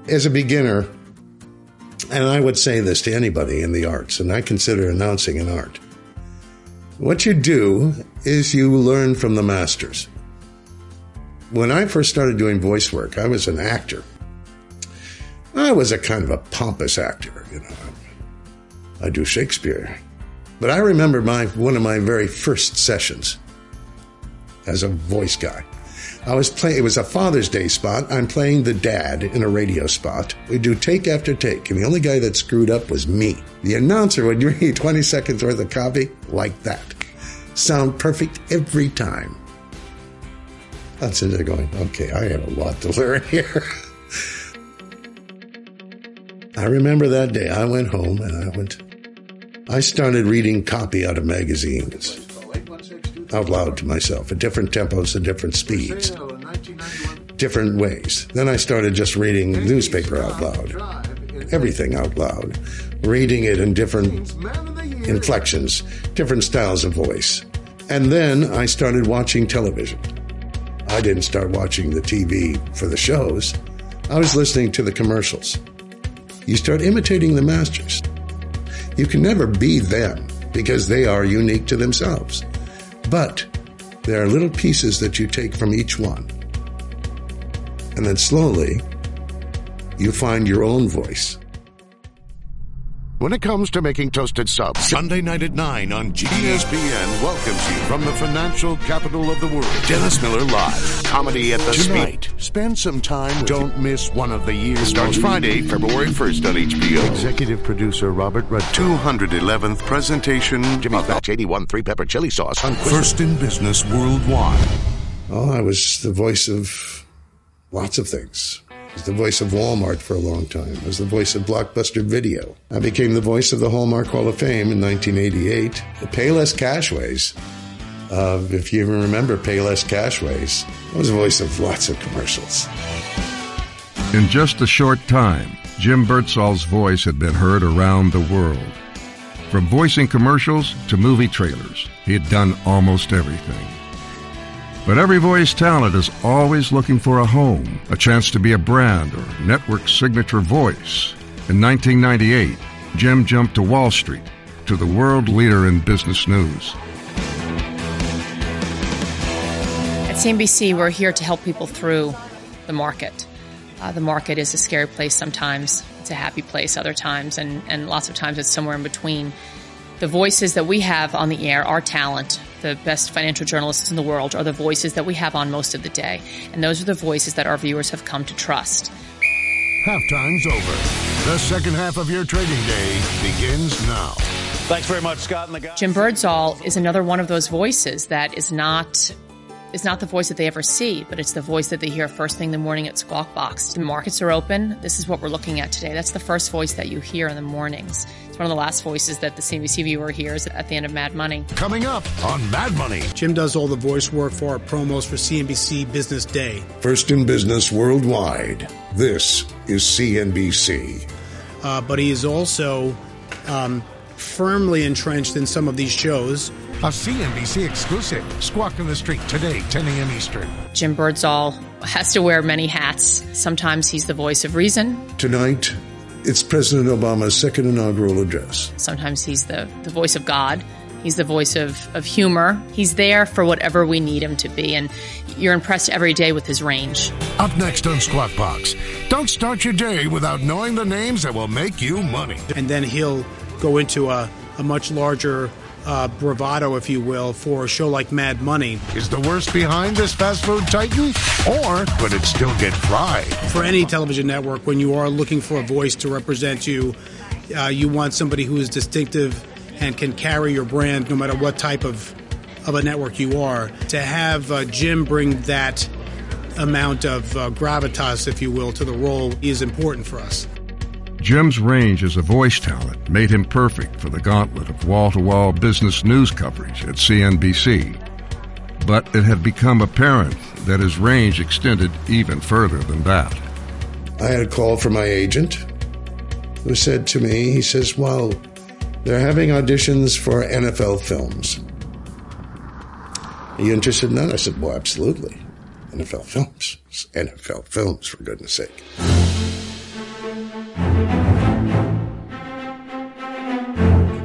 As a beginner, and I would say this to anybody in the arts, and I consider announcing an art, what you do is you learn from the masters. When I first started doing voice work, I was an actor. I was a kind of a pompous actor, you know. I do Shakespeare. But I remember one of my very first sessions as a voice guy. It was a Father's Day spot. I'm playing the dad in a radio spot. We do take after take, and the only guy that screwed up was me. The announcer would read 20 seconds worth of copy like that. Sound perfect every time. I'm sitting there going, okay, I have a lot to learn here. I remember that day I went home and I started reading copy out of magazines out loud to myself at different tempos and different speeds, different ways. Then I started just reading newspaper out loud, everything out loud, reading it in different inflections, different styles of voice. And then I started watching television. I didn't start watching the TV for the shows. I was listening to the commercials. You start imitating the masters. You can never be them because they are unique to themselves. But there are little pieces that you take from each one. And then slowly, you find your own voice. When it comes to making toasted subs, Sunday night at 9 on ESPN welcomes you from the financial capital of the world. Dennis Miller Live. Comedy at the Tonight, spend some time. Don't miss one of the year's. Starts Friday, February 1st on HBO. Executive producer Robert Rudd. 211th presentation. Jimmy's Batch 81-3 pepper chili sauce. First in business worldwide. Oh, I was the voice of lots of things. I was the voice of Walmart for a long time. I was the voice of Blockbuster Video. I became the voice of the Hallmark Hall of Fame in 1988. The Payless Cashways, if you even remember Payless Cashways, I was the voice of lots of commercials. In just a short time, Jim Birdsall's voice had been heard around the world. From voicing commercials to movie trailers, he had done almost everything. But every voice talent is always looking for a home, a chance to be a brand or network signature voice. In 1998, Jim jumped to Wall Street, to the world leader in business news. At CNBC, we're here to help people through the market. The market is a scary place sometimes. It's a happy place other times, and lots of times it's somewhere in between. The voices that we have on the air, our talent, the best financial journalists in the world, are the voices that we have on most of the day. And those are the voices that our viewers have come to trust. Halftime's over. The second half of your trading day begins now. Thanks very much, Scott and the guys. Jim Birdsall is another one of those voices that is not the voice that they ever see, but it's the voice that they hear first thing in the morning at Squawk Box. The markets are open. This is what we're looking at today. That's the first voice that you hear in the mornings. It's one of the last voices that the CNBC viewer hears at the end of Mad Money. Coming up on Mad Money. Jim does all the voice work for our promos for CNBC Business Day. First in business worldwide. This is CNBC. But he is also firmly entrenched in some of these shows. A CNBC exclusive. Squawk in the Street today, 10 a.m. Eastern. Jim Birdsall has to wear many hats. Sometimes he's the voice of reason. Tonight, it's President Obama's second inaugural address. Sometimes he's the voice of God. He's the voice of humor. He's there for whatever we need him to be, and you're impressed every day with his range. Up next on Squawk Box. Don't start your day without knowing the names that will make you money. And then he'll go into a much larger bravado, if you will, for a show like Mad Money. Is the worst behind this fast food titan? Or could it still get fried? For any television network, when you are looking for a voice to represent you, you want somebody who is distinctive and can carry your brand no matter what type of a network you are. To have Jim bring that amount of gravitas, if you will, to the role is important for us. Jim's range as a voice talent made him perfect for the gauntlet of wall-to-wall business news coverage at CNBC. But it had become apparent that his range extended even further than that. I had a call from my agent who said to me, he says, well, they're having auditions for NFL films. Are you interested in that? I said, well, absolutely. NFL films, for goodness sake.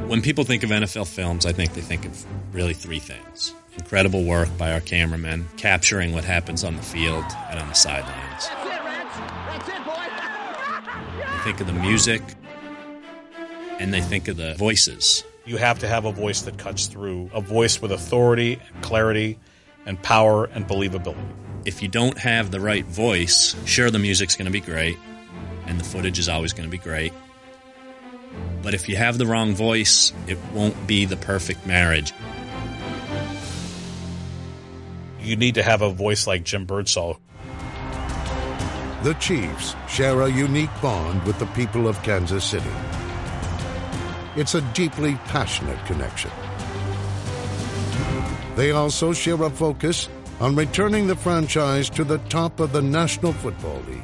When people think of NFL films, I think they think of really three things. Incredible work by our cameramen, capturing what happens on the field and on the sidelines. That's it, boy. They think of the music, and they think of the voices. You have to have a voice that cuts through, a voice with authority, clarity, and power and believability. If you don't have the right voice, sure, the music's going to be great, and the footage is always going to be great. But if you have the wrong voice, it won't be the perfect marriage. You need to have a voice like Jim Birdsall. The Chiefs share a unique bond with the people of Kansas City. It's a deeply passionate connection. They also share a focus on returning the franchise to the top of the National Football League.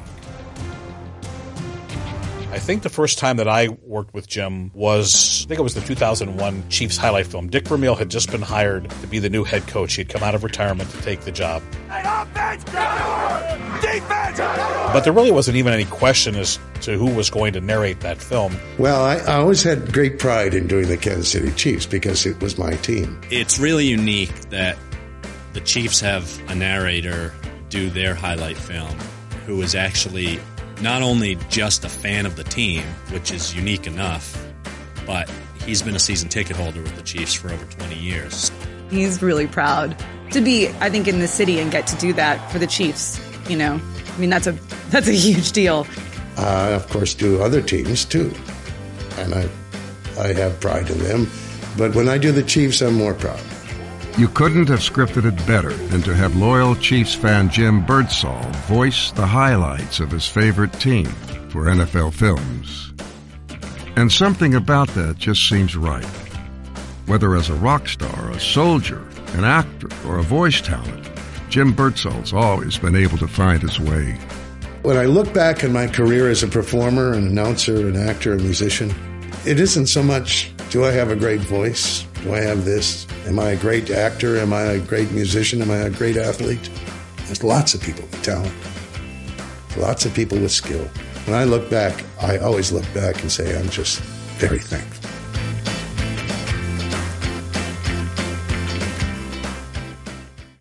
I think the first time that I worked with Jim was, I think it was the 2001 Chiefs highlight film. Dick Vermeil had just been hired to be the new head coach. He had come out of retirement to take the job. Offense, defense. But there really wasn't even any question as to who was going to narrate that film. Well, I always had great pride in doing the Kansas City Chiefs because it was my team. It's really unique that the Chiefs have a narrator do their highlight film who is actually not only just a fan of the team, which is unique enough, but he's been a season ticket holder with the Chiefs for over 20 years. He's really proud to be, I think, in the city and get to do that for the Chiefs. You know, I mean, that's a huge deal. I, of course, do other teams too, and I have pride in them. But when I do the Chiefs, I'm more proud. You couldn't have scripted it better than to have loyal Chiefs fan Jim Birdsall voice the highlights of his favorite team for NFL Films. And something about that just seems right. Whether as a rock star, a soldier, an actor, or a voice talent, Jim Birdsall's always been able to find his way. When I look back on my career as a performer, an announcer, an actor, a musician, it isn't so much, do I have a great voice? Do I have this? Am I a great actor? Am I a great musician? Am I a great athlete? There's lots of people with talent. Lots of people with skill. When I look back, I always look back and say, I'm just very thankful.